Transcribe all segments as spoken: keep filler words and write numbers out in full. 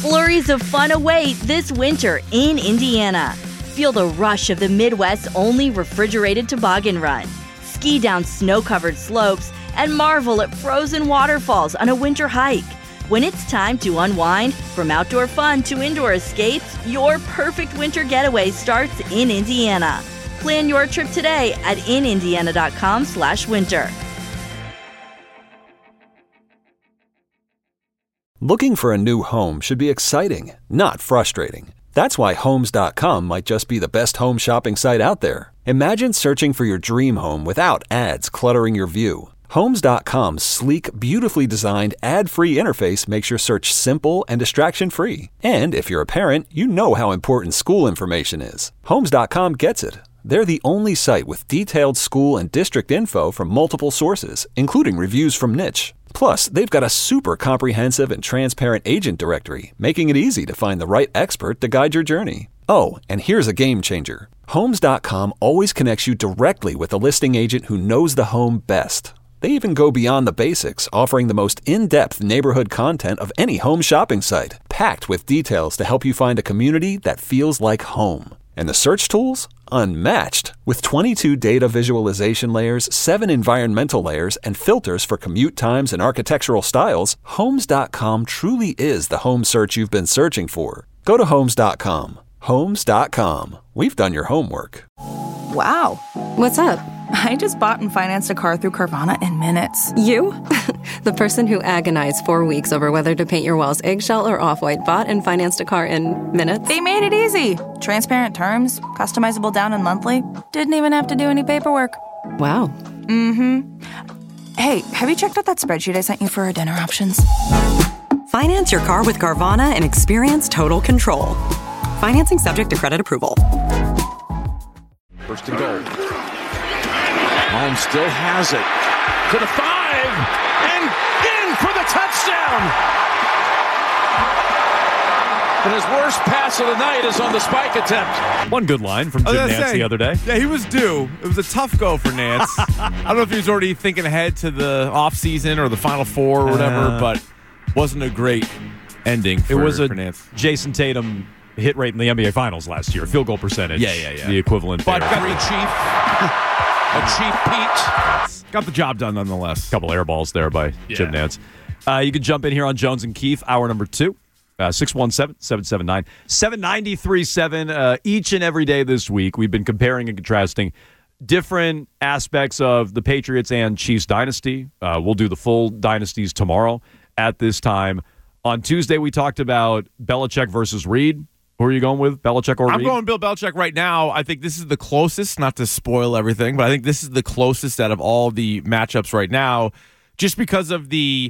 Flurries of fun await this winter in Indiana. Feel the rush of the Midwest's only refrigerated toboggan run. Ski down snow-covered slopes and marvel at frozen waterfalls on a winter hike. When it's time to unwind, from outdoor fun to indoor escapes, your perfect winter getaway starts in Indiana. Plan your trip today at in indiana dot com slash winter. Looking for a new home should be exciting, not frustrating. That's why Homes dot com might just be the best home shopping site out there. Imagine searching for your dream home without ads cluttering your view. Homes dot com's sleek, beautifully designed, ad-free interface makes your search simple and distraction-free. And if you're a parent, you know how important school information is. Homes dot com gets it. They're the only site with detailed school and district info from multiple sources, including reviews from Niche. Plus, they've got a super comprehensive and transparent agent directory, making it easy to find the right expert to guide your journey. Oh, and here's a game changer. Homes dot com always connects you directly with a listing agent who knows the home best. They even go beyond the basics, offering the most in-depth neighborhood content of any home shopping site, packed with details to help you find a community that feels like home. And the search tools? Unmatched. With twenty-two data visualization layers, seven environmental layers, and filters for commute times and architectural styles, Homes dot com truly is the home search you've been searching for. Go to Homes dot com. Homes dot com. We've done your homework. Wow. What's up? I just bought and financed a car through Carvana in minutes. You? The person who agonized four weeks over whether to paint your walls eggshell or off-white bought and financed a car in minutes? They made it easy. Transparent terms, customizable down and monthly. Didn't even have to do any paperwork. Wow. Mm-hmm. Hey, have you checked out that spreadsheet I sent you for our dinner options? Finance your car with Carvana and experience total control. Financing subject to credit approval. First and goal. Mahomes still has it. To the five. And in for the touchdown. And his worst pass of the night is on the spike attempt. One good line from Jim Nantz the other day. Yeah, he was due. It was a tough go for Nantz. I don't know if he was already thinking ahead to the offseason or the Final Four or whatever, uh, but wasn't a great ending for, it was a for Nantz. Jason Tatum hit rate in the N B A Finals last year. Field goal percentage. Yeah, yeah, yeah. The equivalent But there. got the Chief. A Chief Pete. Got the job done nonetheless. A couple air balls there by yeah. Jim Nantz. Uh, you can jump in here on Jones and Keefe, hour number two. Uh, six one seven, seven seven nine, seven nine three seven. Uh, each and every day this week, we've been comparing and contrasting different aspects of the Patriots and Chiefs dynasty. Uh, we'll do the full dynasties tomorrow at this time. On Tuesday, we talked about Belichick versus Reed. Who are you going with, Belichick or Reed? I'm going Bill Belichick right now. I think this is the closest, not to spoil everything, but I think this is the closest out of all the matchups right now, just because of the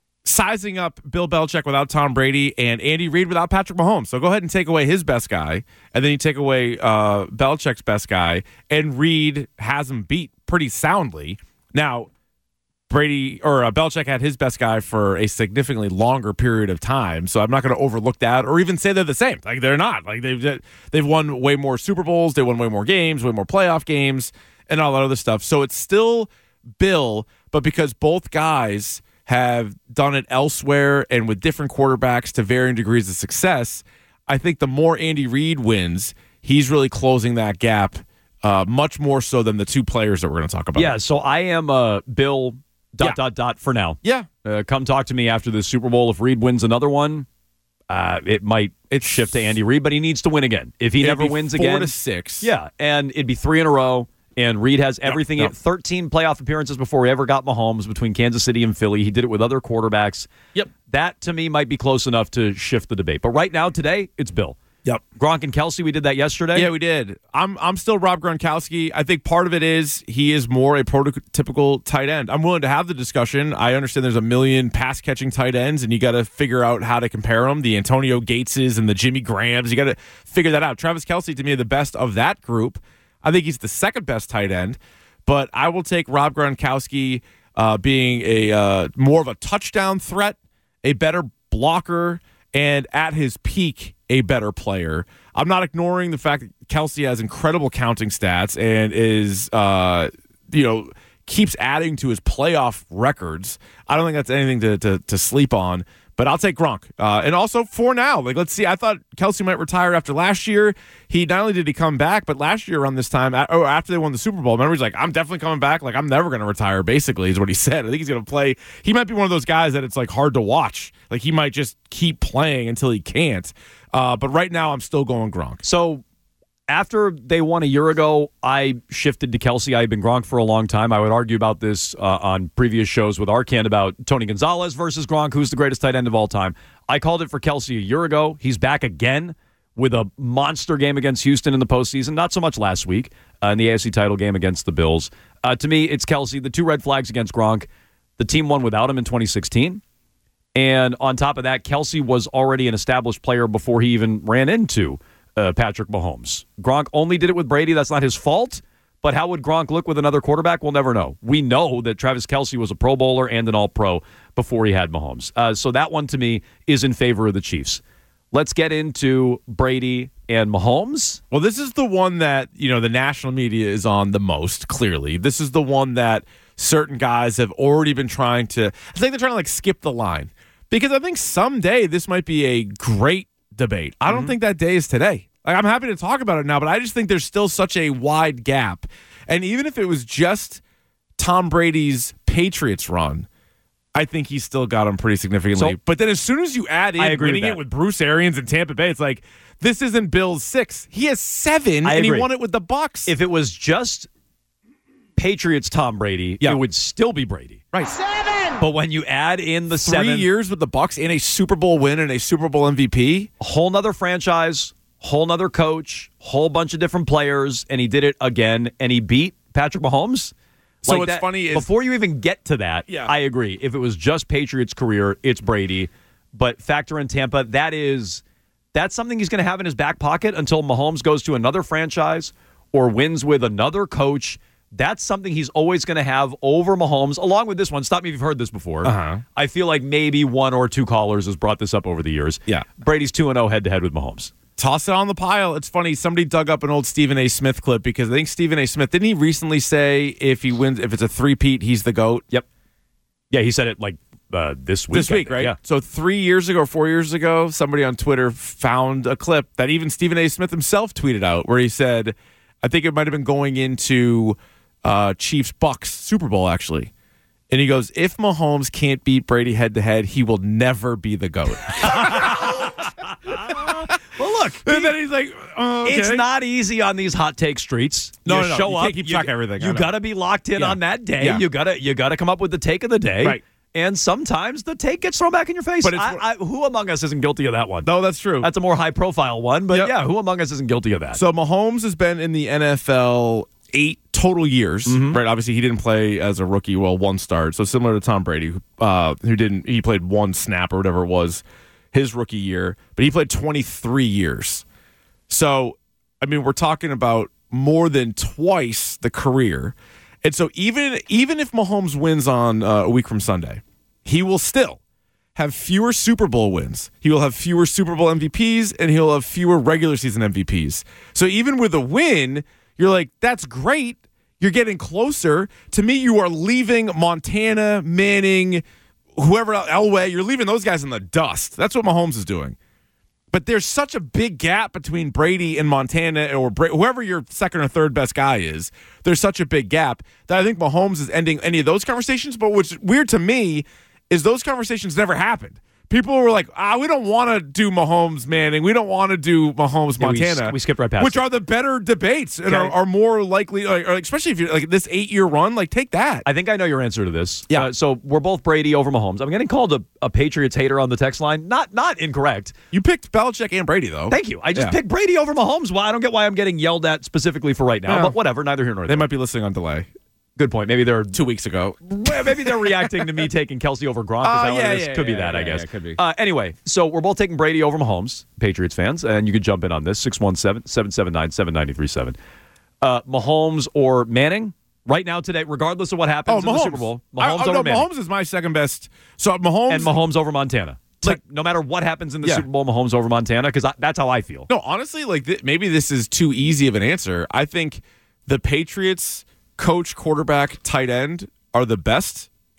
sizing up Bill Belichick without Tom Brady and Andy Reid without Patrick Mahomes. So go ahead and take away his best guy, and then you take away uh, Belichick's best guy, and Reid has him beat pretty soundly. Now, Brady or uh, Belichick had his best guy for a significantly longer period of time, so I'm not going to overlook that or even say they're the same. Like they're not. Like they've they've won way more Super Bowls, they won way more games, way more playoff games, and all that other stuff. So it's still Bill, but because both guys have done it elsewhere and with different quarterbacks to varying degrees of success, I think the more Andy Reid wins, he's really closing that gap uh, much more so than the two players that we're going to talk about. Yeah. So I am uh, Bill. Dot, yeah. dot, dot for now. Yeah. Uh, come talk to me after the Super Bowl. If Reed wins another one, uh, it might it's, shift to Andy Reid, but he needs to win again. If he never wins four again. Four to six. Yeah. And it'd be three in a row. And Reid has everything. Yep, yep. thirteen playoff appearances before he ever got Mahomes between Kansas City and Philly. He did it with other quarterbacks. Yep. That, to me, might be close enough to shift the debate. But right now, today, it's Bill. Yep. Gronk and Kelsey, we did that yesterday. Yeah, we did. I'm I'm still Rob Gronkowski. I think part of it is he is more a prototypical tight end. I'm willing to have the discussion. I understand there's a million pass-catching tight ends, and you got to figure out how to compare them. The Antonio Gateses and the Jimmy Grahams. You got to figure that out. Travis Kelce, to me, the best of that group. I think he's the second best tight end, but I will take Rob Gronkowski uh, being a uh, more of a touchdown threat, a better blocker, and at his peak, a better player. I'm not ignoring the fact that Kelce has incredible counting stats and is, uh, you know, keeps adding to his playoff records. I don't think that's anything to, to, to sleep on. But I'll take Gronk. Uh, and also for now, like let's see. I thought Kelce might retire after last year. He not only did he come back, but last year around this time, oh, after they won the Super Bowl, remember he's like, I'm definitely coming back. Like I'm never going to retire. Basically, is what he said. I think he's going to play. He might be one of those guys that it's like hard to watch. Like he might just keep playing until he can't. Uh, but right now, I'm still going Gronk. So after they won a year ago, I shifted to Kelce. I've been Gronk for a long time. I would argue about this uh, on previous shows with Arcand about Tony Gonzalez versus Gronk, who's the greatest tight end of all time. I called it for Kelce a year ago. He's back again with a monster game against Houston in the postseason. Not so much last week uh, in the A F C title game against the Bills. Uh, to me, it's Kelce. The two red flags against Gronk. The team won without him in twenty sixteen. And on top of that, Kelce was already an established player before he even ran into Uh, Patrick Mahomes. Gronk only did it with Brady. That's not his fault. But how would Gronk look with another quarterback? We'll never know. We know that Travis Kelce was a Pro Bowler and an All-Pro before he had Mahomes. Uh, so that one, to me, is in favor of the Chiefs. Let's get into Brady and Mahomes. Well, this is the one that, you know, the national media is on the most, clearly. This is the one that certain guys have already been trying to, I think they're trying to, like, skip the line. Because I think someday this might be a great debate. I don't mm-hmm. think that day is today. Like, I'm happy to talk about it now, but I just think there's still such a wide gap. And even if it was just Tom Brady's Patriots run, I think he still got him pretty significantly. So, but then as soon as you add in winning with it with Bruce Arians and Tampa Bay, it's like, this isn't Bill's six. He has seven, I and agree. He won it with the Bucs. If it was just Patriots Tom Brady, yeah. it would still be Brady. Right. Seven! But when you add in the Three seven... years with the Bucs and a Super Bowl win and a Super Bowl M V P. A whole nother franchise, whole nother coach, whole bunch of different players, and he did it again, and he beat Patrick Mahomes. So like what's that, funny is... Before you even get to that, yeah. I agree. If it was just Patriots' career, it's Brady. But factor in Tampa, that is... That's something he's going to have in his back pocket until Mahomes goes to another franchise or wins with another coach. That's something he's always going to have over Mahomes, along with this one. Stop me if you've heard this before. Uh-huh. I feel like maybe one or two callers has brought this up over the years. Yeah. Brady's two and oh head-to-head with Mahomes. Toss it on the pile. It's funny. Somebody dug up an old Stephen A. Smith clip because I think Stephen A. Smith, didn't he recently say if he wins, if it's a three-peat, he's the GOAT? Yep. Yeah, he said it like uh, this week. This week, right? Yeah. So three years ago, or four years ago, somebody on Twitter found a clip that even Stephen A. Smith himself tweeted out where he said, I think it might have been going into uh, Chiefs Bucks Super Bowl, actually. And he goes, if Mahomes can't beat Brady head-to-head, he will never be the GOAT. Well, look. And then he's like, oh, okay. It's not easy on these hot take streets. No, you no, no. show You up, can't keep track of everything. You got to be locked in yeah. on that day. Yeah. You got to you got to come up with the take of the day. Right. And sometimes the take gets thrown back in your face. But it's, I, I, who among us isn't guilty of that one? No, that's true. That's a more high-profile one. But, yep. yeah, who among us isn't guilty of that? So Mahomes has been in the N F L eight total years, mm-hmm. right? Obviously, he didn't play as a rookie, well, one start. So similar to Tom Brady, uh, who didn't, he played one snap or whatever it was his rookie year, but he played twenty-three years. So, I mean, we're talking about more than twice the career. And so even even if Mahomes wins on uh, a week from Sunday, he will still have fewer Super Bowl wins. He will have fewer Super Bowl M V Ps, and he'll have fewer regular season M V Ps. So even with a win, you're like, that's great. You're getting closer. To me, you are leaving Montana, Manning, whoever, Elway, you're leaving those guys in the dust. That's what Mahomes is doing. But there's such a big gap between Brady and Montana or Bra- whoever your second or third best guy is. There's such a big gap that I think Mahomes is ending any of those conversations. But what's weird to me is those conversations never happened. People were like, ah, we don't want to do Mahomes Manning. We don't want to do Mahomes yeah, Montana. We, we skipped right past Which it. are the better debates and okay. are, are more likely, like, or especially if you're like this eight-year run, like take that. I think I know your answer to this. Yeah. Uh, so we're both Brady over Mahomes. I'm getting called a, a Patriots hater on the text line. Not not incorrect. You picked Belichick and Brady, though. Thank you. I just yeah. picked Brady over Mahomes. Well, I don't get why I'm getting yelled at specifically for right now, yeah. but whatever. Neither here nor there. They might be listening on delay. Good point. Maybe they're two weeks ago. Maybe they're reacting to me taking Kelce over Gronk. Uh, is that yeah, what it is? yeah, Could be yeah, that, yeah, I guess. Yeah, could be. Uh, anyway, so we're both taking Brady over Mahomes, Patriots fans, and you can jump in on this, six one seven, seven seven nine, seven nine three seven. Uh, Mahomes or Manning? Right now today, regardless of what happens oh, in the Super Bowl, Mahomes I, I, over no, Manning. Mahomes is my second best. So Mahomes and Mahomes over Montana. Like, no matter what happens in the yeah. Super Bowl, Mahomes over Montana, because that's how I feel. No, honestly, like th- maybe this is too easy of an answer. I think the Patriots coach, quarterback, tight end are the best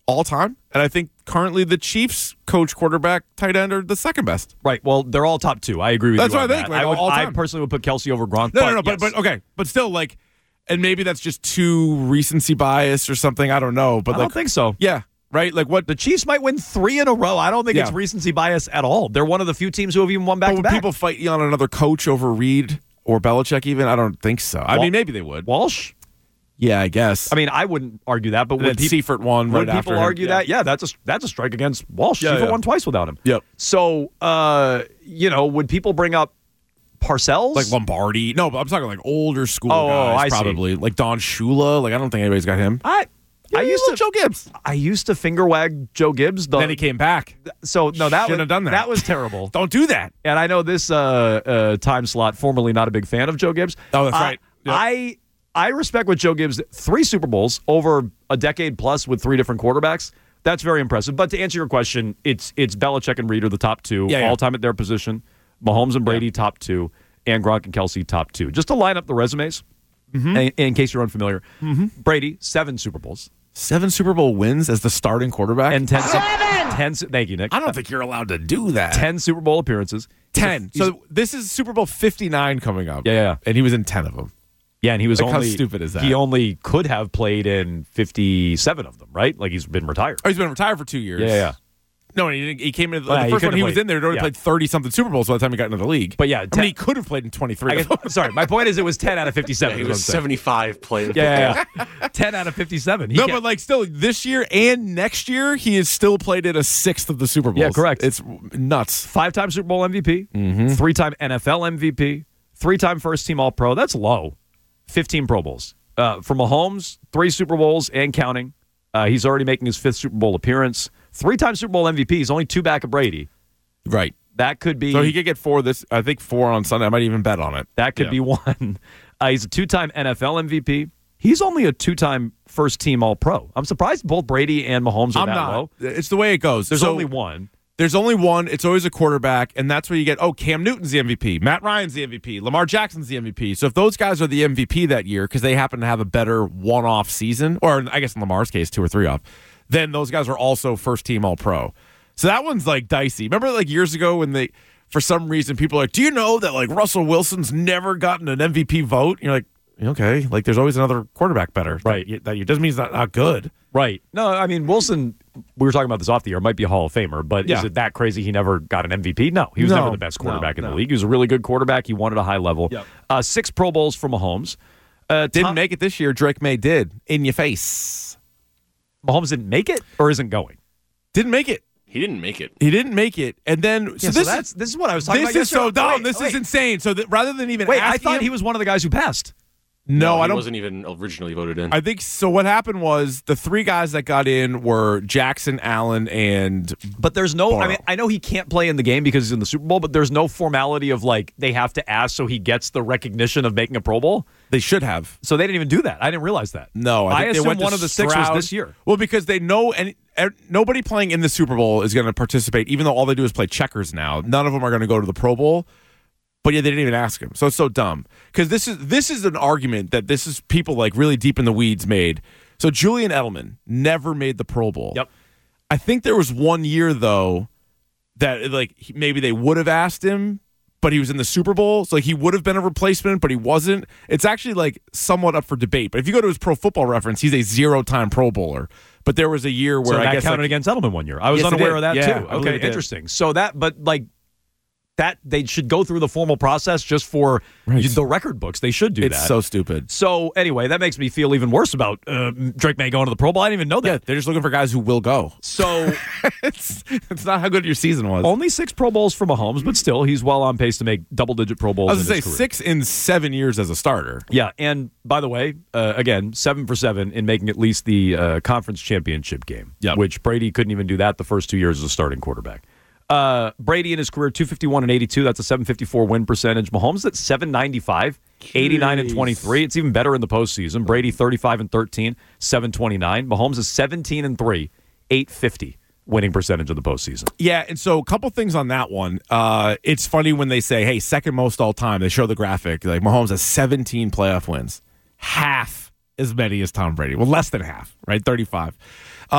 all time. And I think currently the Chiefs coach, quarterback, tight end are the second best. Right. Well, they're all top two. I agree with That's you. That's on what I think. that. Like, I, would, all I time. personally would put Kelsey over Gronk. No, but no, no. But, yes. but okay. But still, like, and maybe that's just too recency bias or something. I don't know. But I like, don't think so. Yeah. Right? Like what? The Chiefs might win three in a row. I don't think Yeah. it's recency bias at all. They're one of the few teams who have even won back But to would back. people fight you on another coach over Reed or Belichick even? I don't think so. I Wal- mean, maybe they would. Walsh? Yeah, I guess. I mean, I wouldn't argue that, but And would then people, Seifert won right would after people him. argue Yeah. that? Yeah, that's a that's a strike against Walsh. Yeah, Seifert yeah. won twice without him. Yep. So, uh, you know, would people bring up Parcells? Like Lombardi. No, but I'm talking like older school Oh, guys, I see. probably. Like Don Shula. Like, I don't think anybody's got him. I Yeah, I used to Joe Gibbs. I used to finger wag Joe Gibbs. The, Then he came back. So no, that Shouldn't was have done that. That was terrible. Don't do that. And I know this uh, uh, time slot, formerly not a big fan of Joe Gibbs. Oh, that's Uh, right. Yep. I I respect what Joe Gibbs, three Super Bowls over a decade plus with three different quarterbacks. That's very impressive. But to answer your question, it's it's Belichick and Reed are the top two Yeah, yeah. all time at their position. Mahomes and Brady top two, and Gronk and Kelsey top two. Just to line up the resumes, Mm-hmm. in, in case you're unfamiliar, Brady seven Super Bowls Seven Super Bowl wins as the starting quarterback. and ten. ten thank you, Nick. I don't think you're allowed to do that. ten Super Bowl appearances. He's a- ten. he's a- So this is Super Bowl fifty-nine coming up. Yeah, yeah, yeah. And he was in ten of them. Yeah, and he was Like, how only stupid is that? He only could have played in fifty-seven of them, right? Like he's been retired. Oh, he's been retired for two years. Yeah, yeah, yeah. No, he, didn't, he came in. Oh, yeah, the he first couldn't one he have was played- in there, he'd already yeah. played thirty-something Super Bowls by the time he got into the league. But yeah, I ten- mean, he could have played in twenty-three. I of them. guess, sorry, my point is it was ten out of fifty-seven. He is what was I'm saying. seventy-five playing. Yeah, yeah, yeah. ten out of fifty-seven. He No, can't- but like still, this year and next year, he has still played in a sixth of the Super Bowls. Yeah, correct. It's nuts. five-time Super Bowl M V P, Mm-hmm. three-time N F L M V P, three-time first-team All-Pro. That's low. fifteen Pro Bowls. Uh, for Mahomes, three Super Bowls and counting. Uh, he's already making his fifth Super Bowl appearance. Three-time Super Bowl M V P. He's only two back of Brady. Right. That could be. So he could get four this. I think four on Sunday. I might even bet on it. That could Yeah. be one. Uh, he's a two-time N F L M V P. He's only a two-time first-team All-Pro. I'm surprised both Brady and Mahomes are I'm that not. low. It's the way it goes. There's So- only one. There's only one. It's always a quarterback, and that's where you get, oh, Cam Newton's the M V P. Matt Ryan's the M V P. Lamar Jackson's the M V P. So if those guys are the M V P that year because they happen to have a better one-off season, or I guess in Lamar's case, two or three off, then those guys are also first-team All-Pro. So that one's, like, dicey. Remember, like, years ago when they, for some reason, people are like, do you know that, like, Russell Wilson's never gotten an M V P vote? And you're like, okay. Like, there's always another quarterback better. Right. That, that doesn't mean he's not, not good. Right. No, I mean, Wilson, we were talking about this off the air, might be a Hall of Famer, but Yeah. is it that crazy he never got an M V P? No, he was No, never the best quarterback no, in the no. league. He was a really good quarterback. He won at a high level. Yep. Uh, six Pro Bowls for Mahomes. Uh, Didn't Tom- make it this year. Drake May did. In your face. Mahomes didn't make it or isn't going? Didn't make it. He didn't make it. He didn't make it, and then so Yeah, this so is that's, this is what I was talking this about. is so yesterday. dumb. Wait, this wait. is insane. So that rather than even Wait, I asking thought him- he was one of the guys who passed. no, he I don't. wasn't even originally voted in. I think so. What happened was the three guys that got in were Jackson, Allen, and But there's no, I Burrow. mean, I know he can't play in the game because he's in the Super Bowl, but there's no formality of like they have to ask so he gets the recognition of making a Pro Bowl. they should have. So they didn't even do that. I didn't realize that. No, I, I, think they assumed went to one of the six was Stroud. this year. Well, because they know and er, nobody playing in the Super Bowl is going to participate, even though all they do is play checkers now. None of them are going to go to the Pro Bowl. But yeah, they didn't even ask him. So it's so dumb. Because this is this is an argument that this is people like really deep in the weeds made. So Julian Edelman never made the Pro Bowl. Yep. I think there was one year though that like he- maybe they would have asked him, but he was in the Super Bowl, so like he would have been a replacement, but he wasn't. It's actually like somewhat up for debate. But if you go to his Pro Football Reference, he's a zero-time Pro Bowler. But there was a year where so I that guess counted like, against Edelman one year. I was Yes, it unaware did. of that Yeah, too. I believe Okay, it did. interesting. So that, but like that, they should go through the formal process just for Right. the record books. They should do it's that. so stupid. So anyway, that makes me feel even worse about uh, Drake May going to the Pro Bowl. I didn't even know that. Yeah, they're just looking for guys who will go. So it's it's not how good your season was. only six Pro Bowls for Mahomes, but still, he's well on pace to make double-digit Pro Bowls. I was in gonna his say career. six in seven years as a starter. Yeah, and by the way, uh, again, seven for seven in making at least the uh, conference championship game, Yep. which Brady couldn't even do that the first two years as a starting quarterback. Uh, Brady in his career, two fifty-one and eighty-two. That's a seven fifty-four win percentage. Mahomes at seven ninety-five, eighty-nine and twenty-three. It's even better in the postseason. Brady thirty-five and thirteen, seven twenty-nine. Mahomes is seventeen and three, eight fifty winning percentage of the postseason. Yeah, and so a couple things on that one. Uh, it's funny when they say, hey, second most all time. They show the graphic. Like Mahomes has seventeen playoff wins. Half as many as Tom Brady. Well, less than half, right? thirty-five. Um,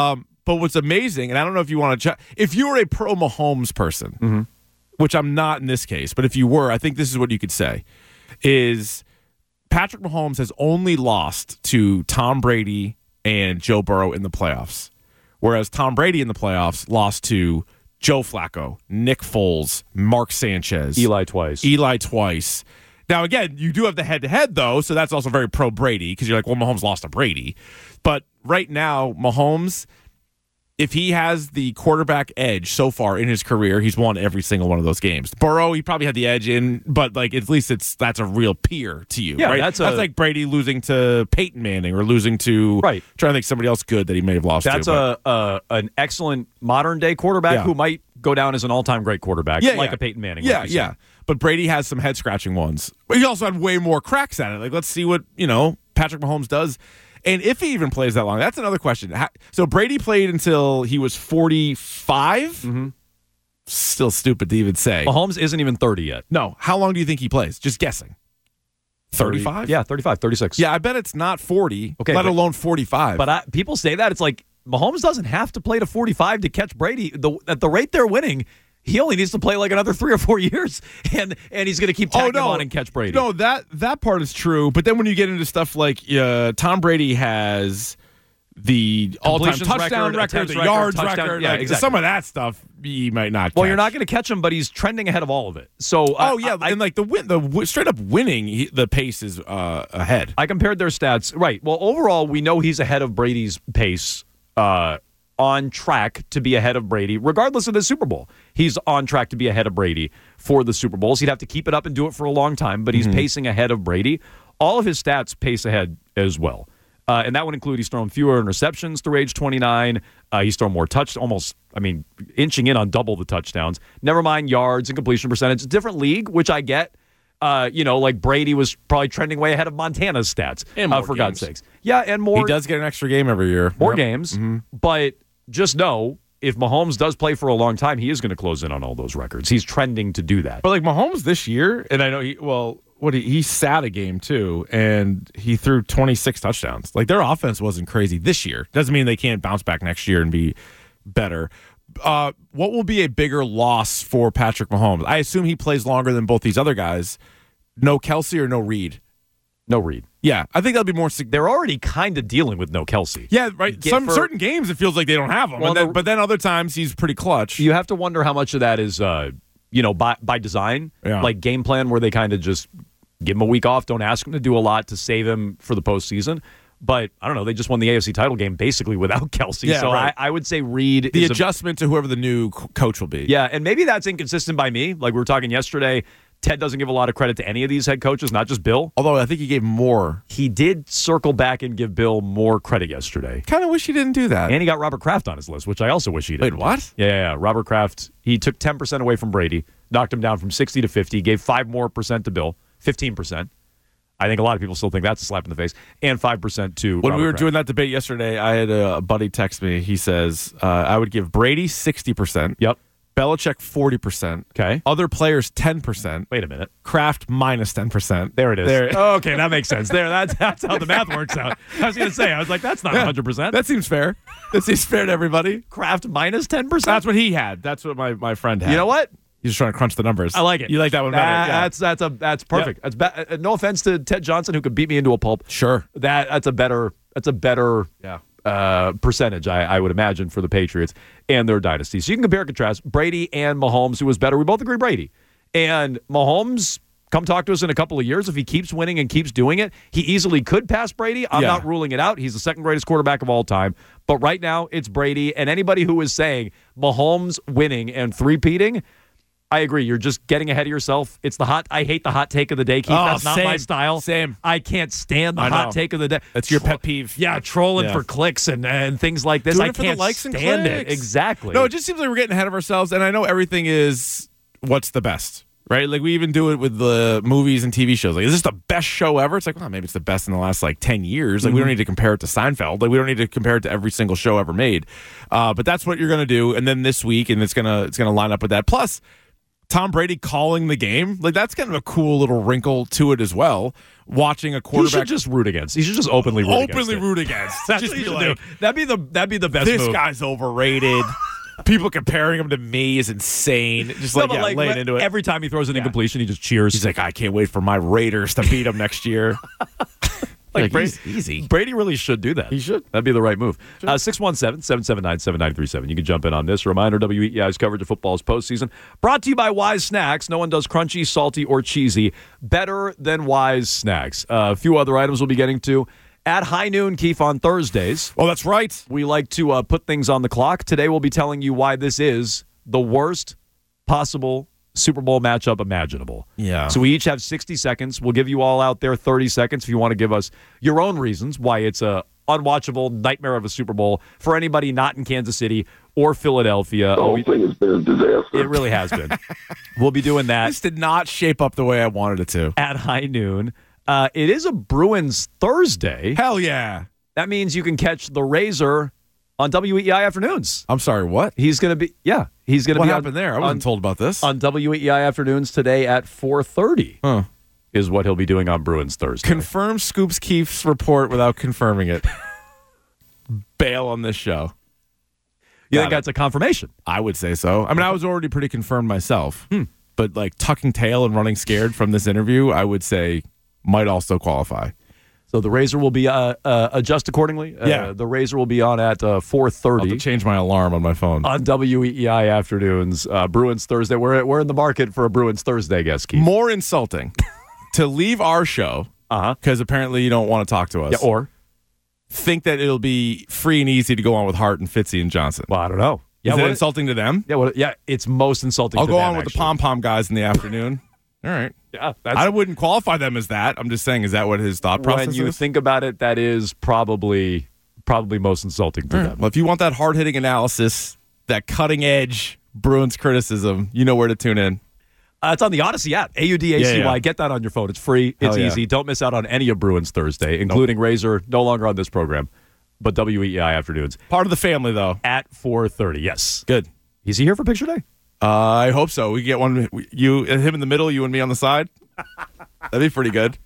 But what's amazing, and I don't know if you want to check, if you were a pro Mahomes person, Mm-hmm. which I'm not in this case, but if you were, I think this is what you could say, is Patrick Mahomes has only lost to Tom Brady and Joe Burrow in the playoffs, whereas Tom Brady in the playoffs lost to Joe Flacco, Nick Foles, Mark Sanchez, Eli twice. Eli twice. Now, again, you do have the head-to-head, though, so that's also very pro-Brady because you're like, well, Mahomes lost to Brady. But right now, Mahomes, if he has the quarterback edge so far in his career, he's won every single one of those games. Burrow, he probably had the edge in, but like at least it's that's a real peer to you, Yeah, right? that's That's, a- like Brady losing to Peyton Manning or losing to Right. trying to think somebody else good that he may have lost That's to. but- a, a an excellent modern day quarterback Yeah. who might go down as an all time great quarterback, Yeah, like yeah. a Peyton Manning. Yeah, like you yeah. said. But Brady has some head scratching ones. But he also had way more cracks at it. Like, let's see what, you know, Patrick Mahomes does. And if he even plays that long, that's another question. Ha- So Brady played until he was forty-five? Mm-hmm. Still stupid to even say. Mahomes isn't even thirty yet. No. How long do you think he plays? Just guessing. thirty-five? Yeah, thirty-five, thirty-six. Yeah, I bet it's not forty, Okay, let but- alone forty-five. But I, people say that. It's like Mahomes doesn't have to play to forty-five to catch Brady. The, at the rate they're winning, he only needs to play like another three or four years, and and he's going to keep tagging him on and catch Brady. No, that that part is true. But then when you get into stuff like uh, Tom Brady has the all-time Completions touchdown record, record, attempts the record, yards touchdown- record, yeah, like, exactly. some of that stuff he might not. Well, catch. you're not going to catch him, but he's trending ahead of all of it. So, Oh I, yeah, I, and like the win, the w- straight up winning, he, the pace is uh, ahead. I compared their stats. Right. Well, overall, we know he's ahead of Brady's pace. Uh, on track to be ahead of Brady, regardless of the Super Bowl. He's on track to be ahead of Brady for the Super Bowls. He'd have to keep it up and do it for a long time, but he's Mm-hmm. pacing ahead of Brady. All of his stats pace ahead as well. Uh, and that would include he's thrown fewer interceptions through age twenty-nine. Uh, he's thrown more touch, almost, I mean, inching in on double the touchdowns. Never mind yards and completion percentage. Different league, which I get. Uh, you know, like Brady was probably trending way ahead of Montana's stats, And uh, more for God's games. sakes. Yeah, and more. He does get an extra game every year. More Yep. games, Mm-hmm. but just know if Mahomes does play for a long time, he is going to close in on all those records. He's trending to do that. But like Mahomes this year, and I know he well, what he, he sat a game too, and he threw twenty-six touchdowns. Like their offense wasn't crazy this year. Doesn't mean they can't bounce back next year and be better. Uh, what will be a bigger loss for Patrick Mahomes? I assume he plays longer than both these other guys. No Kelsey or no Reed? No Reed. Yeah, I think that'll be more. Sig- They're already kind of dealing with no Kelsey. yeah, right. Get Some for- certain games it feels like they don't have him, Well, and then, the- but then other times he's pretty clutch. You have to wonder how much of that is, uh, you know, by by design, Yeah. like game plan, where they kind of just give him a week off, don't ask him to do a lot to save him for the postseason. But I don't know, they just won the A F C title game basically without Kelsey. Yeah, so right. I, I would say Reed the is a- adjustment to whoever the new co- coach will be. Yeah, and maybe that's inconsistent by me. Like we were talking yesterday, Ted doesn't give a lot of credit to any of these head coaches, not just Bill. Although I think he gave more. He did circle back and give Bill more credit yesterday. Kind of wish he didn't do that. And he got Robert Kraft on his list, which I also wish he did. Wait, what? Yeah, yeah, yeah. Robert Kraft, he took ten percent away from Brady, knocked him down from sixty to fifty, gave five more percent to Bill, fifteen percent. I think a lot of people still think that's a slap in the face, and five percent to When Robert we were Kraft. doing that debate yesterday, I had a buddy text me. He says, uh, I would give Brady sixty percent. Yep. Belichick forty percent. Okay. Other players ten percent. Wait a minute. Kraft minus ten percent. There it is. There. Oh, okay, that makes sense. There, that's that's how the math works out. I was going to say, I was like, that's not one hundred percent. That seems fair. That seems fair to everybody. Kraft minus ten percent? That's what he had. That's what my, my friend had. You know what? He's just trying to crunch the numbers. I like it. You like that one better? That- Yeah. That's that's a that's perfect. That's be- uh, no offense to Ted Johnson, who could beat me into a pulp. Sure. That that's a better that's a better Yeah. uh, percentage, I, I would imagine, for the Patriots and their dynasty. So you can compare and contrast Brady and Mahomes, who was better. We both agree Brady. And Mahomes, come talk to us in a couple of years. If he keeps winning and keeps doing it, he easily could pass Brady. I'm Yeah. not ruling it out. He's the second greatest quarterback of all time. But right now, it's Brady. And anybody who is saying Mahomes winning and three-peating, I agree. You're just getting ahead of yourself. It's the hot. I hate the hot take of the day, Keith. Oh, That's not same. my style. Same. I can't stand the I hot know. take of the day. That's your Tro- pet peeve. Yeah, trolling Yeah. for clicks and, and things like this. Doing I it for can't the likes and stand it. clicks. Exactly. No, it just seems like we're getting ahead of ourselves, and I know everything is what's the best, right? Like we even do it with the movies and T V shows. Like, is this the best show ever? It's like, well, maybe it's the best in the last like ten years. Like, we don't need to compare it to Seinfeld. Like, we don't need to compare it to every single show ever made. Uh, but that's what you're gonna do, and then this week, and it's gonna it's gonna line up with that. Plus, Tom Brady calling the game, like that's kind of a cool little wrinkle to it as well. Watching a quarterback, he should just root against. He should just openly root openly against root against. That's just what he be should like, do. That'd be the that'd be the best. This move. guy's overrated. People comparing him to me is insane. Just No, like, but yeah, like laying when- into it. every time he throws an Yeah. incompletion, he just cheers. He's like, I can't wait for my Raiders to beat him next year. Like, like, Brady, easy. Brady really should do that. He should. That'd be the right move. Uh, six one seven, seven seven nine, seven nine three seven. You can jump in on this. Reminder, W E E I's coverage of football's postseason. Brought to you by Wise Snacks. No one does crunchy, salty, or cheesy better than Wise Snacks. Uh, a few other items we'll be getting to. At high noon, Keith, on Thursdays. Oh, that's right. We like to uh, put things on the clock. Today we'll be telling you why this is the worst possible Super Bowl matchup imaginable. Yeah. So we each have sixty seconds. We'll give you all out there thirty seconds if you want to give us your own reasons why it's a unwatchable nightmare of a Super Bowl for anybody not in Kansas City or Philadelphia. The whole we, thing has been a disaster. It really has been. We'll be doing that. This did not shape up the way I wanted it to. At high noon. Uh, it is a Bruins Thursday. Hell yeah. That means you can catch the Razor on W E E I afternoons. I'm sorry, what? He's going to be, yeah, he's going to What be happened on, there? I wasn't on, told about this. on W E E I afternoons today at four thirty Huh. is what he'll be doing on Bruins Thursday. Confirm Scoops Keefe's report without confirming it. Bail on this show. you Got think it. that's a confirmation? I would say so. I mean, I was already pretty confirmed myself. Hmm. But like tucking tail and running scared from this interview, I would say might also qualify. So the Razor will be uh, uh, adjust accordingly. Uh, Yeah. The Razor will be on at uh, four I'll thirty have to change my alarm on my phone. on W E E I afternoons. Uh, Bruins Thursday. We're, we're in the market for a Bruins Thursday guest, Keith. More insulting to leave our show Uh-huh. because apparently you don't want to talk to us. Yeah, or, think that it'll be free and easy to go on with Hart and Fitzy and Johnson. well, I don't know. Yeah, Is it what- insulting to them? Yeah, what, yeah, it's most insulting I'll to go them, on with actually. the pom pom guys in the afternoon. All right. Yeah, that's, I wouldn't qualify them as that. I'm just saying, is that what his thought process when you is? think about it, that is probably probably most insulting to All right. them. Well, if you want that hard hitting analysis, that cutting edge Bruins criticism, you know where to tune in. Uh, it's on the Odyssey app, A U D A C Y. Yeah, yeah. Get that on your phone. It's free. It's Hell yeah. easy. Don't miss out on any of Bruins Thursday, including Razor, no longer on this program, but W E E I afternoons Part of the family, though. at four thirty. Yes. Good. Is he here for picture day? Uh, I hope so. We get one. You, him in the middle, you and me on the side. That'd be pretty good.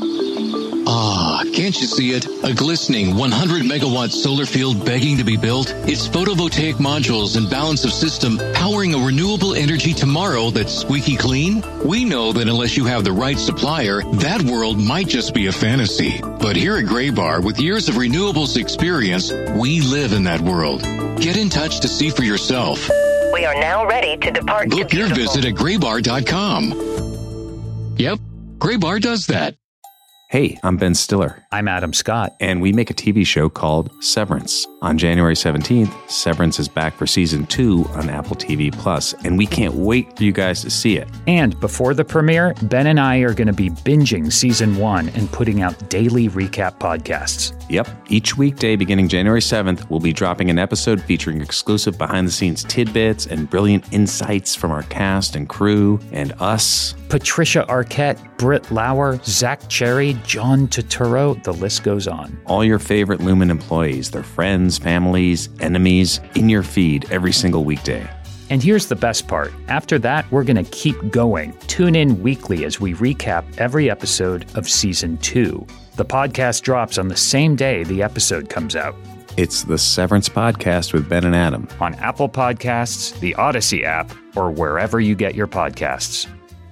Ah, can't you see it? A glistening one hundred megawatt solar field begging to be built? It's photovoltaic modules and balance of system powering a renewable energy tomorrow that's squeaky clean? We know that unless you have the right supplier, that world might just be a fantasy. But here at Graybar, with years of renewables experience, we live in that world. Get in touch to see for yourself. We are now ready to depart. Book to your beautiful. visit at graybar dot com. Yep, Graybar does that. Hey, I'm Ben Stiller. I'm Adam Scott. And we make a T V show called Severance. On January seventeenth, Severance is back for season two on Apple T V Plus, and we can't wait for you guys to see it. And before the premiere, Ben and I are going to be binging season one and putting out daily recap podcasts. Yep. Each weekday beginning January seventh, we'll be dropping an episode featuring exclusive behind-the-scenes tidbits and brilliant insights from our cast and crew and us. Patricia Arquette, Britt Lauer, Zach Cherry, John Turturro, the list goes on. All your favorite Lumen employees, their friends, families, enemies, in your feed every single weekday. And here's the best part. After that, we're going to keep going. Tune in weekly as we recap every episode of season two. The podcast drops on the same day the episode comes out. It's the Severance Podcast with Ben and Adam. On Apple Podcasts, the Odyssey app, or wherever you get your podcasts.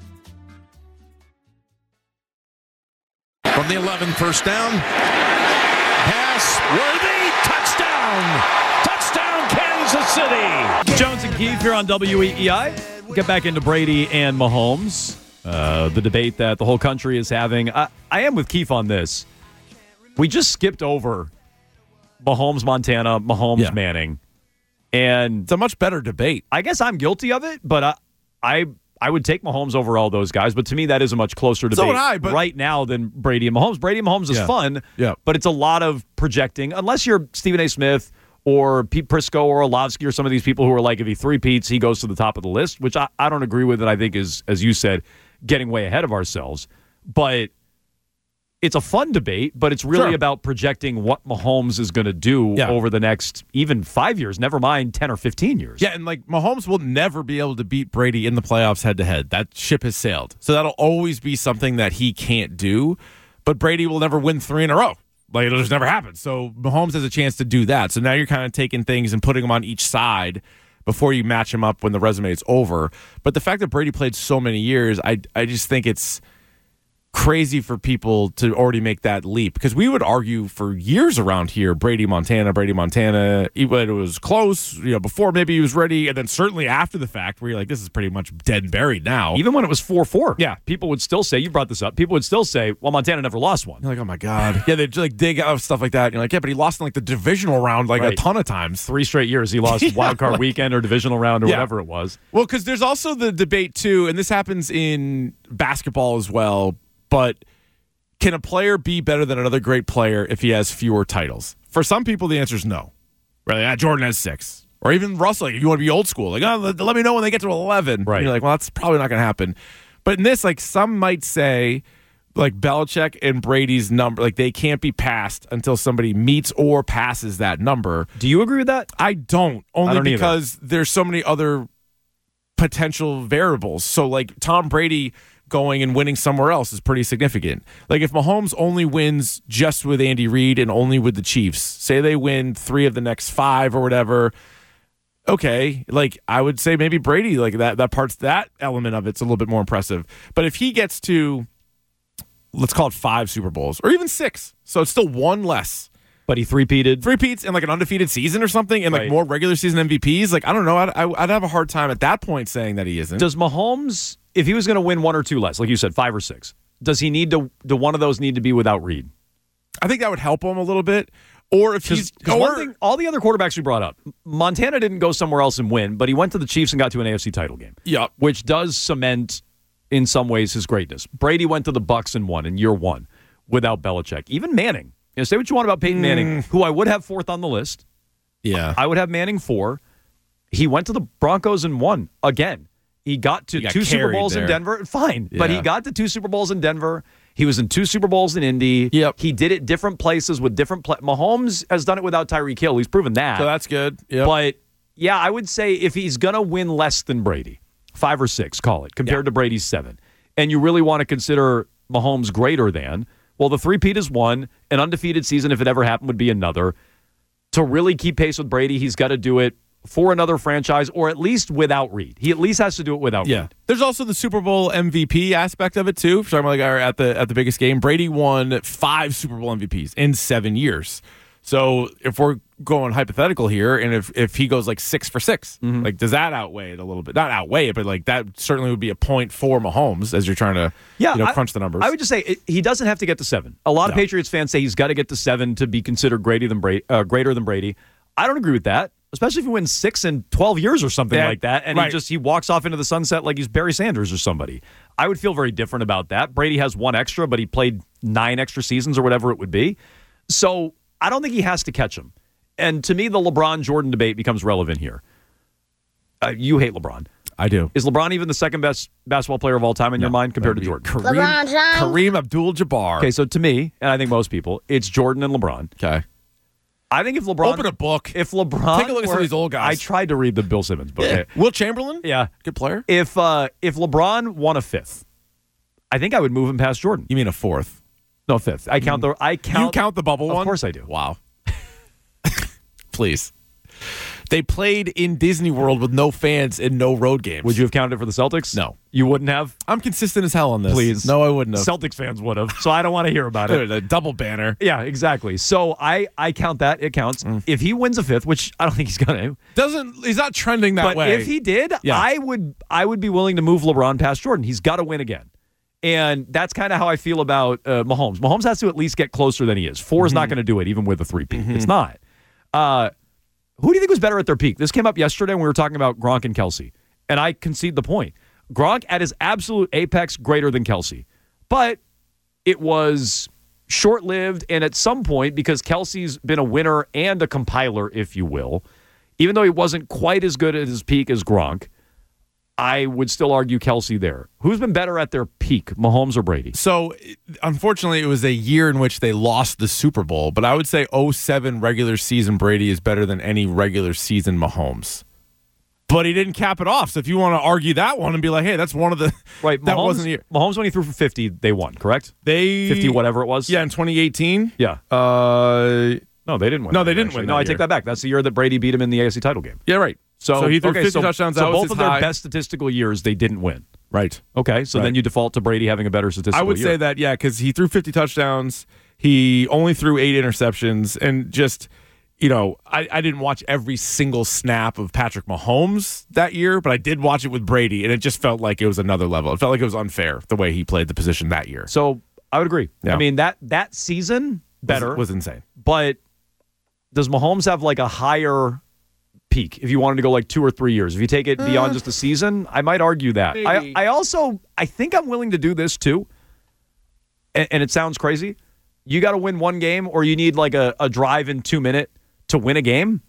From the eleven, first down. Pass worthy. Touchdown. Touchdown, Kansas City. Jones and Keefe here on W E E I. Get back into Brady and Mahomes. Uh, the debate that the whole country is having. I, I am with Keefe on this. We just skipped over Mahomes, Montana, Mahomes, Yeah. Manning. And it's a much better debate. I guess I'm guilty of it, but I, I I would take Mahomes over all those guys. But to me, that is a much closer debate So would I, but- right now than Brady and Mahomes. Brady and Mahomes is Yeah. fun, Yeah. but it's a lot of projecting. Unless you're Stephen A. Smith or Pete Prisco or Orlovsky or some of these people who are like, if he three-peats, he goes to the top of the list, which I, I don't agree with, and I think is, as you said, getting way ahead of ourselves. But it's a fun debate, but it's really Sure. about projecting what Mahomes is going to do Yeah. over the next even five years, never mind ten or fifteen years. Yeah, and like Mahomes will never be able to beat Brady in the playoffs head to head. That ship has sailed. So that'll always be something that he can't do. But Brady will never win three in a row. Like, it'll just never happen. So Mahomes has a chance to do that. So now you're kind of taking things and putting them on each side before you match them up when the resume is over. But the fact that Brady played so many years, I I just think it's crazy for people to already make that leap, because we would argue for years around here, Brady Montana, Brady Montana, even it was close, you know, before maybe he was ready, and then certainly after the fact where you're like, this is pretty much dead and buried now. Even when it was four four. Yeah. People would still say, you brought this up, people would still say, well, Montana never lost one. You're like, oh my God. Yeah, they like dig out stuff like that. And you're like, yeah, but he lost in like the divisional round like Right. a ton of times. Three straight years he lost Yeah, wild card like- weekend or divisional round or Yeah. whatever it was. Well, because there's also the debate too, and this happens in basketball as well, but can a player be better than another great player if he has fewer titles? For some people, the answer is no. Right? Ah, Jordan has six. Or even Russell, if you want to be old school. Like, oh, let, let me know when they get to eleven. Right. And you're like, well, that's probably not going to happen. But in this, like, some might say, like, Belichick and Brady's number, like, they can't be passed until somebody meets or passes that number. Do you agree with that? I don't. Only I don't either. because there's so many other potential variables. So, like, Tom Brady going and winning somewhere else is pretty significant. Like, if Mahomes only wins just with Andy Reid and only with the Chiefs, say they win three of the next five or whatever, okay, like, I would say maybe Brady, like, that that part's, that element of it's a little bit more impressive. But if he gets to, let's call it five Super Bowls, or even six, so it's still one less, but he three-peated. Three-peats and like an undefeated season or something, and like Right. more regular season M V Ps. Like, I don't know. I'd, I'd have a hard time at that point saying that he isn't. Does Mahomes, if he was going to win one or two less, like you said, five or six, does he need to, do one of those need to be without Reed? I think that would help him a little bit. Or if he's, Because or, one thing, all the other quarterbacks we brought up, Montana didn't go somewhere else and win, but he went to the Chiefs and got to an A F C title game. Yeah. Which does cement, in some ways, his greatness. Brady went to the Bucs and won in year one without Belichick. Even Manning. You know, say what you want about Peyton Mm. Manning, who I would have fourth on the list. Yeah. I would have Manning four. He went to the Broncos and won again. He got to He got two Super carried Bowls in there. Denver. Fine. But he Yeah. got to two Super Bowls in Denver. He was in two Super Bowls in Indy. Yep. He did it different places with different play- Mahomes has done it without Tyreek Hill. He's proven that. So that's good. Yep. But, yeah, I would say if he's going to win less than Brady, five or six, call it, compared Yeah. to Brady's seven, and you really want to consider Mahomes greater than, well, the three-peat is one. An undefeated season, if it ever happened, would be another. To really keep pace with Brady, he's got to do it for another franchise, or at least without Reed. He at least has to do it without Yeah. Reed. There's also the Super Bowl M V P aspect of it too. For talking about like our, at the at the biggest game, Brady won five Super Bowl M V Ps in seven years. So if we're going hypothetical here, and if, if he goes like six for six, Mm-hmm. like does that outweigh it a little bit? Not outweigh it, but like that certainly would be a point for Mahomes as you're trying to Yeah, you know, I- crunch the numbers. I would just say it, he doesn't have to get to seven. A lot of No. Patriots fans say he's got to get to seven to be considered greater than Brady. Uh, greater than Brady. I don't agree with that, especially if he wins six in twelve years or something Yeah, like that, and right. he just he walks off into the sunset like he's Barry Sanders or somebody. I would feel very different about that. Brady has one extra, but he played nine extra seasons or whatever it would be. So I don't think he has to catch him. And to me, the LeBron Jordan debate becomes relevant here. Uh, you hate LeBron. I do. Is LeBron even the second best basketball player of all time in your mind compared to That'd be Jordan? Kareem, Kareem Abdul-Jabbar. Okay, so to me, and I think most people, it's Jordan and LeBron. Okay. I think if LeBron Open a book. if LeBron Take a look at some were- of these old guys. I tried to read the Bill Simmons book. Yeah. Okay. Will Chamberlain? Yeah. Good player. If uh, if LeBron won a fifth, I think I would move him past Jordan. You mean a fourth? No, fifth. I count the I count You count the bubble Of one? course I do. Wow. Please. They played in Disney World with no fans and no road games. Would you have counted it for the Celtics? No. You wouldn't have? I'm consistent as hell on this. Please. No, I wouldn't have. Celtics fans would have. So I don't want to hear about it. A double banner. Yeah, exactly. So I, I count that. It counts. Mm. If he wins a fifth, which I don't think he's going to. Doesn't he's not trending that But way. if he did, Yeah. I would I would be willing to move LeBron past Jordan. He's got to win again. And that's kind of how I feel about uh, Mahomes. Mahomes has to at least get closer than he is. Four is not going to do it, even with a three-peat. Mm-hmm. It's not. Uh, who do you think was better at their peak? This came up yesterday when we were talking about Gronk and Kelsey. And I concede the point. Gronk at his absolute apex, greater than Kelsey. But it was short-lived, and at some point, because Kelsey's been a winner and a compiler, if you will, even though he wasn't quite as good at his peak as Gronk, I would still argue Kelsey there. Who's been better at their peak, Mahomes or Brady? So, unfortunately, it was a year in which they lost the Super Bowl, but I would say oh seven regular season Brady is better than any regular season Mahomes. But he didn't cap it off. So if you want to argue that one and be like, hey, that's one of the right, that Mahomes, wasn't the year. Mahomes when he threw for fifty, they won, correct? They fifty whatever it was. Yeah, in twenty eighteen. Yeah. Uh, no, they didn't win. No, they year, didn't actually. win. No, that I year. take that back. That's the year that Brady beat him in the A F C title game. Yeah, right. So, so he threw okay, fifty so, touchdowns. So that was both his of their high. best statistical years, they didn't win. Right. Okay, so right. then you default to Brady having a better statistical I would year. say that, yeah, because he threw fifty touchdowns. He only threw eight interceptions. And just, you know, I, I didn't watch every single snap of Patrick Mahomes that year, but I did watch it with Brady, and it just felt like it was another level. It felt like it was unfair the way he played the position that year. So I would agree. Yeah. I mean, that that season, better. Was, was insane. But does Mahomes have like a higher peak if you wanted to go like two or three years? If you take it beyond just a season, I might argue that. I, I also, I think I'm willing to do this too. And, and it sounds crazy. You got to win one game or you need like a, a drive in two minute to win a game.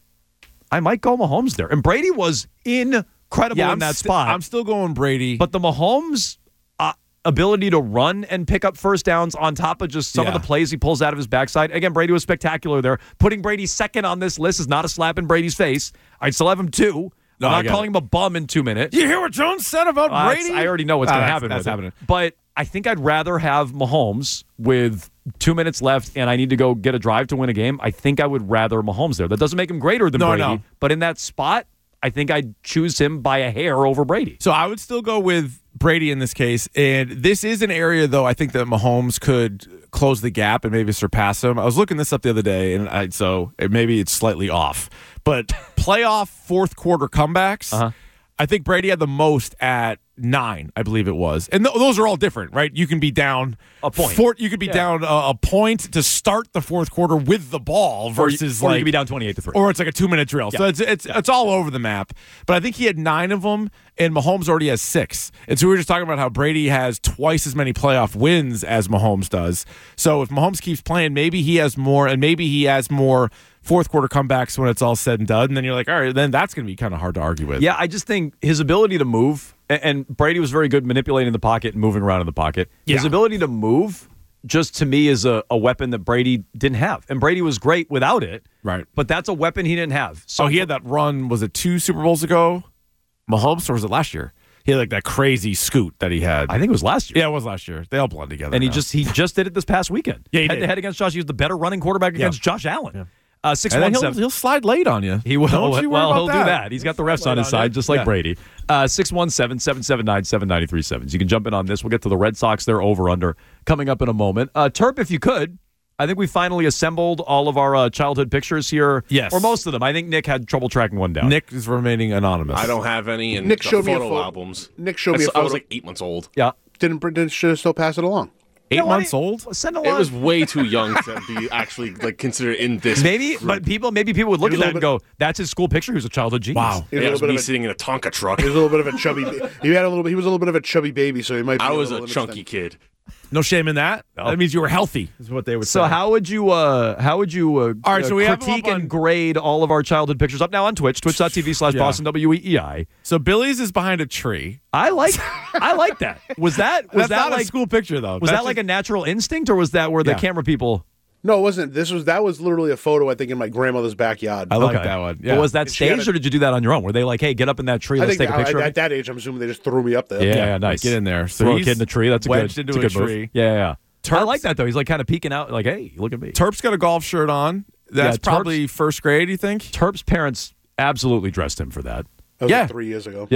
I might go Mahomes there. And Brady was incredible Yeah, in I'm that st- spot. I'm still going Brady. But the Mahomes uh, ability to run and pick up first downs on top of just some Yeah. of the plays he pulls out of his backside. Again, Brady was spectacular there. Putting Brady second on this list is not a slap in Brady's face. I'd still have him two. No, I'm I not get calling it. him a bum in two minutes. You hear what Jones said about Uh, Brady? that's- I already know what's Ah, going to that's- happen. That's with it. happening. But I think I'd rather have Mahomes with two minutes left and I need to go get a drive to win a game. I think I would rather Mahomes there. That doesn't make him greater than No, Brady. no. But in that spot, I think I'd choose him by a hair over Brady. So I would still go with Brady in this case. And this is an area, though, I think that Mahomes could close the gap and maybe surpass him. I was looking this up the other day, and I, so it, maybe it's slightly off. But playoff fourth quarter comebacks, Uh-huh. I think Brady had the most at nine, I believe it was. And th- those are all different, right? You can be down A point. Four, you could be Yeah. down a, a point to start the fourth quarter with the ball versus or you, or like you could be down twenty-eight to three. or it's like a two minute drill. So Yeah. it's it's it's all over the map. But I think he had nine of them, and Mahomes already has six. And so we were just talking about how Brady has twice as many playoff wins as Mahomes does. So if Mahomes keeps playing, maybe he has more, and maybe he has more fourth quarter comebacks when it's all said and done. And then you're like, all right, then that's going to be kind of hard to argue with. Yeah, I just think his ability to move, and, and Brady was very good manipulating the pocket and moving around in the pocket. His Yeah. ability to move, just to me, is a, a weapon that Brady didn't have. And Brady was great without it. Right. But that's a weapon he didn't have. So he had that run, was it two Super Bowls ago? Mahomes, or was it last year? He had like that crazy scoot that he had. I think it was last year. Yeah, it was last year. They all blend together. And he now. just he just did it this past weekend. Yeah, he head did. to head against Josh. He was the better running quarterback Yeah. against Josh Allen. Yeah. Uh, six And one then he'll, seven. he'll slide late on you. He will. Don't you worry well, about he'll that. do that. He's got the refs on his side, just like Yeah. Brady. Uh, six one seven, seven seven nine, seven nine three seven. So you can jump in on this. We'll get to the Red Sox. They're over under coming up in a moment. Uh, Terp, if you could, I think we finally assembled all of our uh, childhood pictures here. Yes. Or most of them. I think Nick had trouble tracking one down. Nick is remaining anonymous. I don't have any. And Nick the showed me a photo photo. albums. Nick showed I me a s- I was photo. like eight months old. Yeah. Didn't didn't should have still pass it along. Eight Yeah, why months don't you- old? Send a It lot. was way too young to be actually like considered in this. Maybe, group. but people, maybe people would look He at was a that and little go, "That's his school picture. He was a childhood genius." Wow. He was Yeah, a it was little me bit of sitting in a Tonka truck. a, he was a little bit of a chubby. He had a little bit. He was a little bit of a chubby baby, so he might. Be I was little a chunky inextended. kid. No shame in that. That means you were healthy, is what they would So say. how would you uh how would you uh, All right, so uh, we have them critique up on- and grade all of our childhood pictures up now on Twitch, twitch.tv slash Yeah. Boston W E E I. So Billy's is behind a tree. I like I like that. Was that was That's that not like a school picture, though. was That's that like just- a natural instinct or was that where the Yeah. camera people No, it wasn't. This was that was literally a photo I think in my grandmother's backyard. I like Okay. that one. But Yeah. was that She had staged a- or did you do that on your own? Were they like, hey, get up in that tree, I let's think take a I- picture at of it? that age, I'm assuming they just threw me up there. Yeah, Yeah, yeah, nice. Get in there. So Throw a he's kid in the tree. That's a good, wedged into that's a a good tree. move. Yeah, yeah, yeah. I Terps- like that though. He's like kind of peeking out, like, hey, look at me. Terp's got a golf shirt on. That's Yeah, Terp's- probably first grade, you think? Terp's parents absolutely dressed him for that. That was Yeah. like three years ago.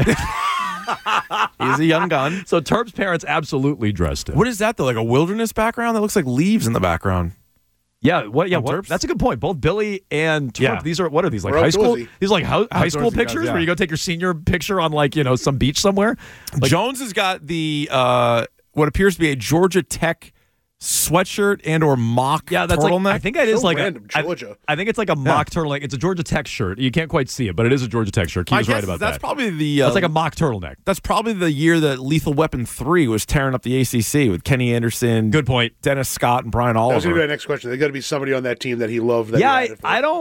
He's a young gun. So Terp's parents absolutely dressed him. What is that, though? Like a wilderness background? That looks like leaves in the background. Yeah, what? Yeah, On what, Terps? that's a good point. Both Billy and Terp, Yeah. these are what are these like We're high school? outdoorsy. These are like high, high school Outdoorsy guys, pictures yeah. where you go take your senior picture on like you know some beach somewhere. Like, Jones has got the uh, what appears to be a Georgia Tech sweatshirt and or mock yeah, that's turtleneck. like I think it is So like random, a, I- Georgia. I, think it's like a mock turtleneck. It's a Georgia Tech shirt. You can't quite see it, but it is a Georgia Tech shirt. He My was guess right is about that's that. probably the uh, That's like a mock turtleneck. that's probably the year that Lethal Weapon three was tearing up the A C C with Kenny Anderson, Good point. Dennis Scott, and Brian That was going to be Oliver. my next question. There's got to be somebody on that team that he loved. That Yeah, he I, added for I don't.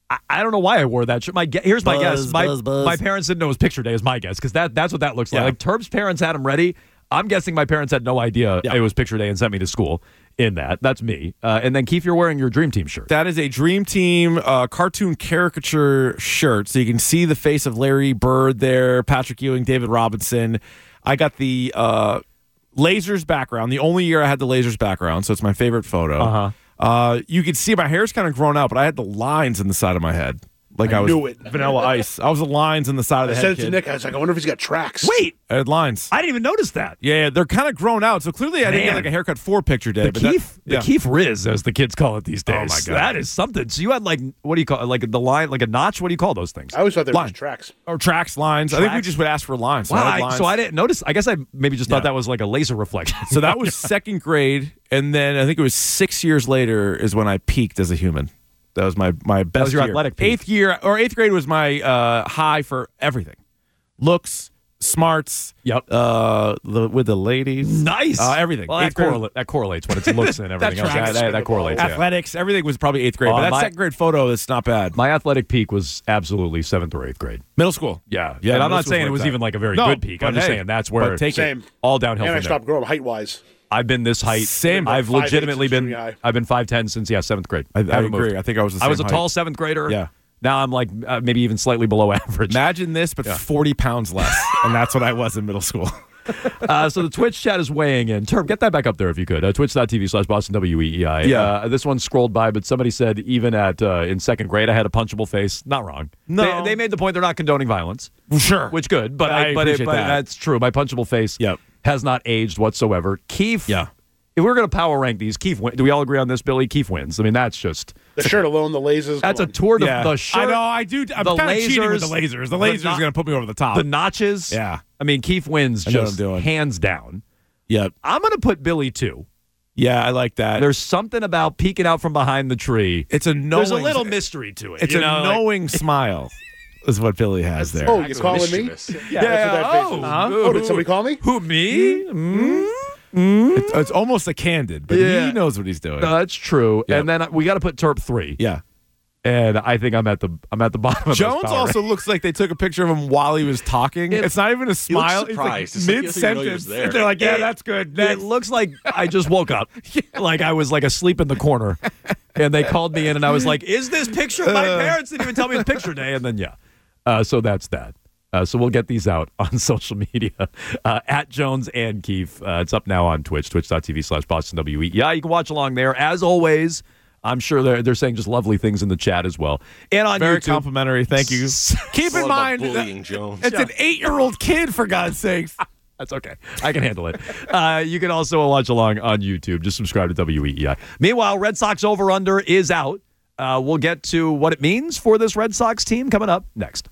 I, I don't know why I wore that shirt. My gu- here's my Buzz, guess. My buzz, buzz. my parents didn't know it was picture day. Is my guess because that that's what that looks like. Yeah. Like Terp's parents had him ready. I'm guessing my parents had no idea Yeah. it was picture day and sent me to school in that. That's me. Uh, and then Keith, you're wearing your Dream Team shirt. That is a Dream Team uh, cartoon caricature shirt. So you can see the face of Larry Bird there, Patrick Ewing, David Robinson. I got the uh, Lasers background, the only year I had the Lasers background, so it's my favorite photo. Uh-huh. Uh, you can see my hair's kind of grown out, but I had the lines in the side of my head. Like I, I was knew it. Vanilla Ice. I was the lines in the side of I the said head. it to kid. Nick. I was like, I wonder if he's got tracks. Wait, I had lines. I didn't even notice that. Yeah, they're kind of grown out. So clearly I didn't Man. get like a haircut for picture day. The but that- Keith, yeah. the Keith Riz, as the kids call it these days. Oh, my God. That is something. So you had like, what do you call it? Like the line, like a notch? What do you call those things? I always thought they were Line. just tracks. Or tracks, lines. I think we Tracks? just would ask for lines. So, Wow, I had I- lines. so I didn't notice. I guess I maybe just thought Yeah. that was like a laser reflection. So that was second grade, and then I think it was six years later is when I peaked as a human. That was my my best. was your year. athletic peak. Eighth year or eighth grade was my uh, high for everything, looks, smarts. Yep. Uh, the, with the ladies, Nice. uh, everything. Well, that, Eighth grade- correla- that correlates when it's looks and everything else. tracks. That, that, that correlates. Yeah. Athletics, everything was probably eighth grade. Uh, but that my- second grade photo is not bad. My athletic peak was absolutely seventh or eighth grade. Middle school. Yeah, Yeah, And I'm middle not school's saying where it was it's even at. like a very No, good peak. I'm but just hey, saying that's but where take it. Same. all downhill And from I there. stopped growing height wise. I've been this height. Same. I've Five, eight legitimately since been. junior high. I've been five ten since yeah seventh grade. I, I haven't moved. agree. I think I was the I same was a height. tall seventh grader. Yeah. Now I'm like uh, maybe even slightly below average. Imagine this, but forty pounds less, and that's what I was in middle school. Uh, so the Twitch chat is weighing in. Terp, get that back up there if you could. Uh, Twitch.tv slash Boston W E E I. Yeah. Uh, this one scrolled by, but somebody said even at uh, in second grade I had a punchable face. Not wrong. No. They, they made the point they're not condoning violence. Sure. Which good, but I I, but, it, appreciate but that. that's true. My punchable face Yep. has not aged whatsoever. Keith. Yeah. If we're going to power rank these, Keith win- do we all agree on this, Billy? Keith wins. I mean, that's just The shirt alone, the lasers. that's come a on. tour de Yeah. the shirt. I know. I do. I'm the kind of cheating with lasers, the lasers. The the lasers no- are going to put me over the top. the notches. Yeah. I mean, Keith wins I know what just I'm doing. hands down. Yep. I'm going to put Billy two. Yeah, I like that. There's something about peeking out from behind the tree. It's a knowing. There's a little mystery to it. It's you a know, like- knowing smile. Is what Billy has there. Oh, you calling me? Mischievous. Yeah, that's what that face oh, is. huh? Oh, did somebody call me? Who, me? Mm? It's, it's almost a candid, but Yeah. he knows what he's doing. No, that's true. Yep. And then we got to put Terp three. yeah. And I think I'm at the I'm at the bottom of Jones this power also looks like they took a picture of him while he was talking. It- it's not even a smile. surprised. It's It's like like he doesn't even know he mid was sentence. there. They're like, yeah, It- that's good. It Next. looks like I just woke up, like I was like asleep in the corner, and they called me in, and I was like, "Is this picture?" My Uh. parents didn't even tell me it was picture day, and then yeah, uh, so that's that. Uh, so we'll get these out on social media uh, at Jones and Keefe. Uh, it's up now on Twitch, twitch.tv slash Boston W E. Yeah, you can watch along there. As always, I'm sure they're they're saying just lovely things in the chat as well, and on Very YouTube. complimentary. Thank you. Keep All in about mind, bullying that- Jones. it's an eight-year-old kid, for God's sakes. That's okay. I can handle it. Uh, you can also watch along on YouTube. Just subscribe to W E E I. Meanwhile, Red Sox over-under is out. Uh, we'll get to what it means for this Red Sox team coming up next.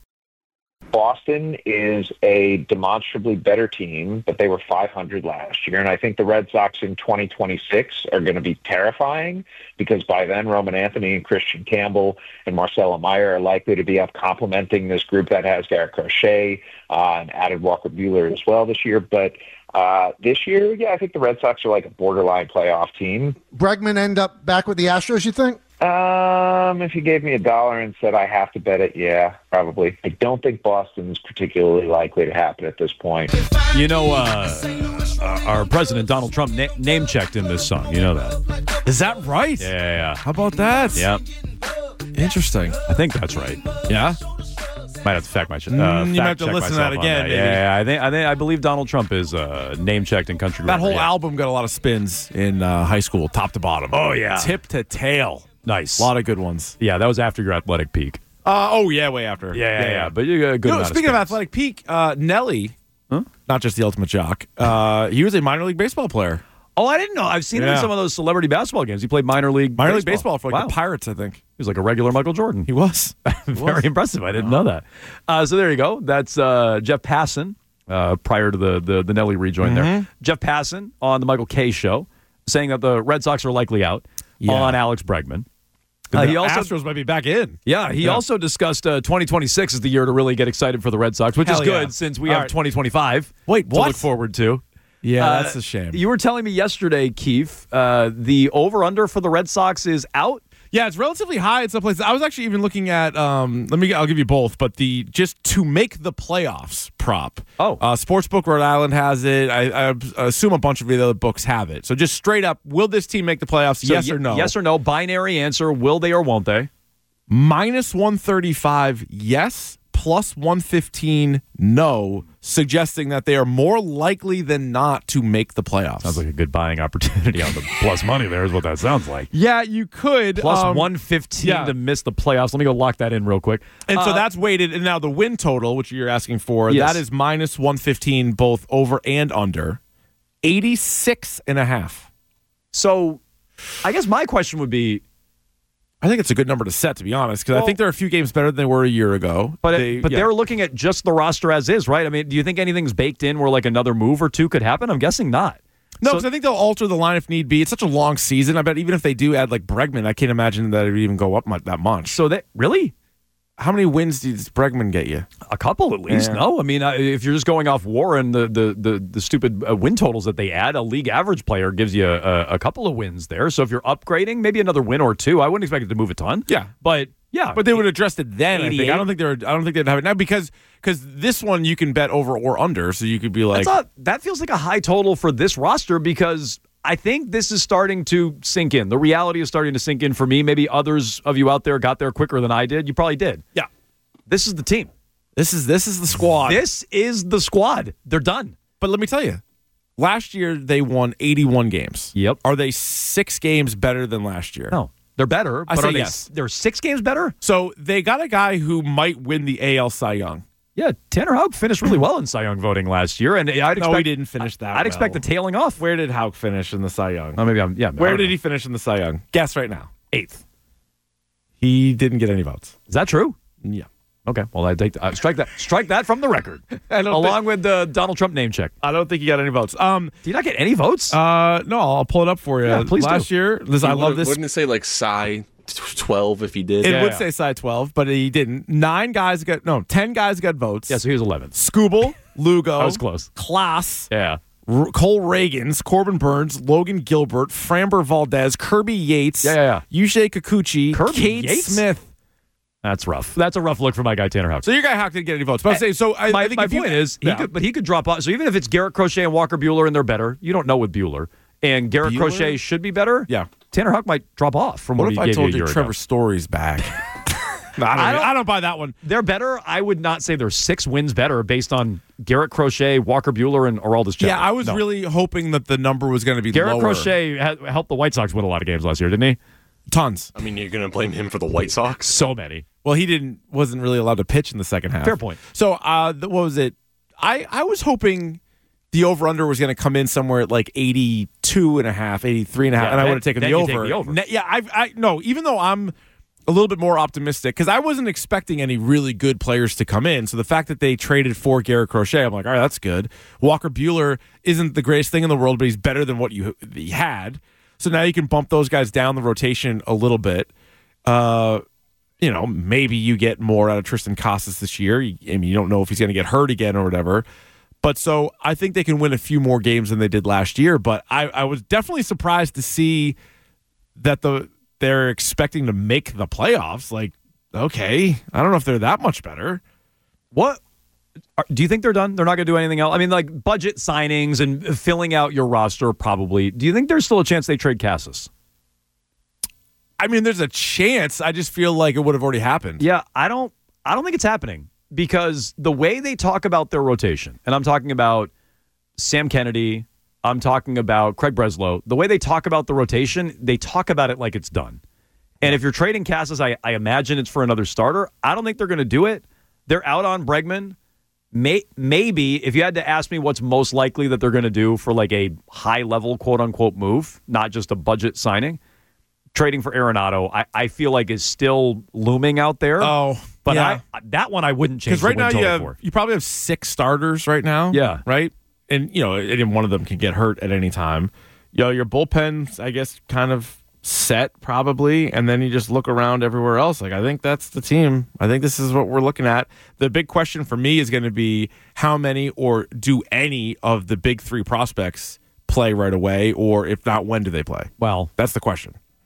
Boston is a demonstrably better team, but they were five hundred last year. And I think the Red Sox in twenty twenty-six are going to be terrifying because by then Roman Anthony and Christian Campbell and Marcelo Meyer are likely to be up complementing this group that has Garrett Crochet uh, and added Walker Buehler as well this year. But uh, this year, yeah, I think the Red Sox are like a borderline playoff team. Bregman end up back with the Astros, you think? Um, if you gave me a dollar and said I have to bet it, yeah, probably. I don't think Boston's particularly likely to happen at this point. You know, uh, uh, our president, Donald Trump, na- name-checked in this song. You know that. Is that right? Yeah, yeah, yeah. How about that? Yeah. Interesting. I think that's right. Yeah. Might have to fact my sh- uh, Mm, you might fact have to check listen to myself that on again, maybe. Yeah, I think I think I believe Donald Trump is uh, name-checked in country. That grammar, whole yeah. album got a lot of spins in uh, high school, top to bottom. Oh, yeah. Tip to tail. Nice. A lot of good ones. Yeah, that was after your athletic peak. Uh, oh, yeah, way after. Yeah, yeah, yeah. But you got a good No, amount speaking of, of athletic peak, uh, Nelly, not just the ultimate jock, uh, he was a minor league baseball player. Oh, I didn't know. I've seen him in Yeah. some of those celebrity basketball games. He played minor league Minor baseball. league baseball for like Wow. the Pirates, I think. He was like a regular Michael Jordan. He was. Very impressive. I didn't know that. Uh, so there you go. That's uh, Jeff Passan uh, prior to the, the, the Nelly rejoin there. Mhm. Jeff Passan on the Michael Kay show saying that the Red Sox are likely out Yeah. on Alex Bregman. Uh, Uh, the he also Astros might be back in. Yeah, he Yeah. also discussed uh, twenty twenty-six is the year to really get excited for the Red Sox, which Hell is good yeah. since we All have right. twenty twenty-five Wait, to what? look forward to. Yeah, Uh, that's a shame. You were telling me yesterday, Keith, uh, the over-under for the Red Sox is out. Yeah, it's relatively high in some places. I was actually even looking at. Um, let me. I'll give you both, but the just to make the playoffs prop. Oh, uh, Sportsbook Rhode Island has it. I, I assume a bunch of the other books have it. So just straight up, will this team make the playoffs? So yes y- or no? Yes or no. Binary answer: will they or won't they? Minus one thirty-five, yes. Plus one fifteen, no, suggesting that they are more likely than not to make the playoffs. Sounds like a good buying opportunity on the plus money there is what that sounds like. Yeah, you could. Plus um, one fifteen yeah. to miss the playoffs. Let me go lock that in real quick. And so Uh, that's weighted. And now the win total, which you're asking for, Yes. that is minus one fifteen, both over and under. eighty-six and a half. So I guess my question would be, I think it's a good number to set, to be honest, because Well- I think they're a few games better than they were a year ago. But they, it, but yeah. they're looking at just the roster as is, right? I mean, do you think anything's baked in where like another move or two could happen? I'm guessing not. No, So- because I think they'll alter the line if need be. It's such a long season. I bet even if they do add like Bregman, I can't imagine that it would even go up much, that much. So they really? How many wins does Bregman get you? A couple at least. Yeah. No, I mean, uh, if you're just going off Warren, the the the, the stupid uh, win totals that they add, a league average player gives you a, a couple of wins there. So if you're upgrading, maybe another win or two. I wouldn't expect it to move a ton. Yeah, but yeah, but they would address it then. I think. eighty-eight? I don't think they're. I don't think they'd have it now because because this one you can bet over or under, so you could be like, That's not, that feels like a high total for this roster because I think this is starting to sink in. The reality is starting to sink in for me. Maybe others of you out there got there quicker than I did. You probably did. Yeah. This is the team. This is this is the squad. This is the squad. They're done. But let me tell you, last year they won eighty-one games. Yep. Are they six games better than last year? No. They're better, I but say are they, yes. they're six games better? So they got a guy who might win the A L Cy Young. Yeah, Tanner Houck finished really well in Cy Young voting last year, and I'd expect No, he didn't finish that. I'd expect well. the tailing off. Where did Houck finish in the Cy Young? Oh, maybe I'm yeah. Where did he finish in the Cy Young? Guess right now. Eighth. He didn't get any votes. Is that true? Yeah. Okay. Well, I take uh, strike that strike that from the record, I don't along think, with the Donald Trump name check. I don't think he got any votes. Um, Did you not get any votes? Uh, no, I'll pull it up for you. Yeah, please Last do. year, this, I love this. Wouldn't it say like Cy twelve if he did? It Yeah, would yeah. say Cy twelve, but he didn't. Nine guys got no, ten guys got votes. Yeah, so he was eleventh. Scooble, Lugo, I was close. Klaas, Yeah. R- Cole Reagans, Corbin Burns, Logan Gilbert, Framber Valdez, Kirby Yates, Yeah, yeah, yeah. Yusei Kikuchi, Kirby Cade Yates? Smith. That's rough. That's a rough look for my guy Tanner Houck. So your guy Houck didn't get any votes. But I'm saying, so I, my I think my if you- point is, he Yeah. could, but he could drop off. So even if it's Garrett Crochet and Walker Bueller and they're better, you don't know with Bueller, and Garrett Bueller? Crochet should be better. Yeah. Tanner Houck might drop off from What what, if he I gave told you a you year Trevor ago. Story's back? No, I, don't, I I, don't- don't, buy that one. They're better. I would not say they're six wins better based on Garrett Crochet, Walker Bueller, and Aroldis Chapman. Yeah, I was No. really hoping that the number was going to be Garrett lower. Crochet ha- helped the White Sox win a lot of games last year, didn't he? Tons. I mean, you're going to blame him for the White Sox? So many. Well, he didn't wasn't really allowed to pitch in the second half. Fair point. So, uh, th- what was it? I, I was hoping the over-under was going to come in somewhere at like eighty-two and a half, eighty-three and a half, Yeah, and I then- would have taken then the you over. take the over. Ne- yeah, I, I no, even though I'm a little bit more optimistic because I wasn't expecting any really good players to come in. So the fact that they traded for Garrett Crochet, I'm like, all right, that's good. Walker Bueller isn't the greatest thing in the world, but he's better than what you he had. So now you can bump those guys down the rotation a little bit. Uh, you know, maybe you get more out of Tristan Casas this year. I mean, you don't know if he's going to get hurt again or whatever. But so I think they can win a few more games than they did last year. But I, I was definitely surprised to see that the they're expecting to make the playoffs. Like, okay, I don't know if they're that much better. What? Are, do you think they're done? They're not going to do anything else? I mean, like budget signings and filling out your roster, probably. Do you think there's still a chance they trade Casas? I mean, there's a chance. I just feel like it would have already happened. Yeah, I don't. I don't think it's happening because the way they talk about their rotation, and I'm talking about Sam Kennedy, I'm talking about Craig Breslow. The way they talk about the rotation, they talk about it like it's done. And if you're trading Casas, I, I imagine it's for another starter. I don't think they're going to do it. They're out on Bregman. May, maybe if you had to ask me what's most likely that they're going to do for like a high level quote unquote move, not just a budget signing, trading for Arenado, I, I feel like is still looming out there. Oh, but yeah. I, that one I wouldn't change. Because right the win now you total have for. you probably have six starters right now. Yeah. Right? And you know, and one of them can get hurt at any time. You know, your bullpen's, I guess, kind of set probably, and then you just look around everywhere else. Like, I think that's the team. I think this is what we're looking at. The big question for me is going to be how many or do any of the big three prospects play right away, or if not, when do they play? Well, that's the question.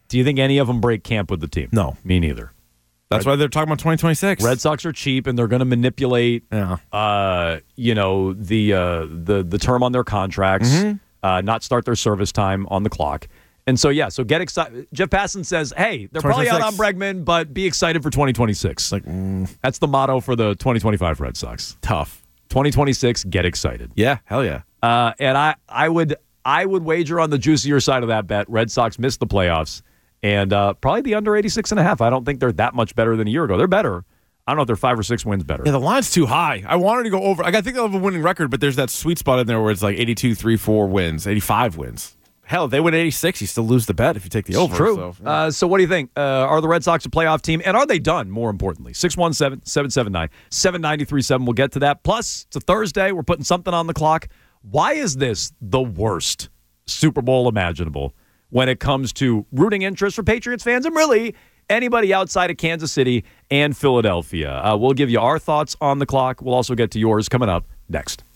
Do you think any of them break camp with the team? No. Me neither. That's Red, why they're talking about twenty twenty-six. Red Sox are cheap, and they're going to manipulate, yeah. uh, you know, the uh, the the term on their contracts, mm-hmm. uh, not start their service time on the clock. And so, yeah, so get excited. Jeff Passan says, hey, they're probably out on Bregman, but be excited for twenty twenty-six. Like, mm. That's the motto for the twenty twenty-five Red Sox. Tough. twenty twenty-six, get excited. Yeah, hell yeah. Uh, and I, I would I would wager on the juicier side of that bet. Red Sox missed the playoffs. And uh, probably the under eighty-six and a half. I don't think they're that much better than a year ago. They're better. I don't know if they're five or six wins better. Yeah, the line's too high. I wanted to go over. I think they'll have a winning record, but there's that sweet spot in there where it's like eighty-two, three, four wins, eighty-five wins. Hell, if they win eighty-six, you still lose the bet if you take the over. True. So, yeah. uh, so what do you think? Uh, are the Red Sox a playoff team? And are they done, more importantly? six one seven, seven seven nine, seven nine three seven. We'll get to that. Plus, it's a Thursday. We're putting something on the clock. Why is this the worst Super Bowl imaginable when it comes to rooting interest for Patriots fans and really anybody outside of Kansas City and Philadelphia? Uh, we'll give you our thoughts on the clock. We'll also get to yours coming up next.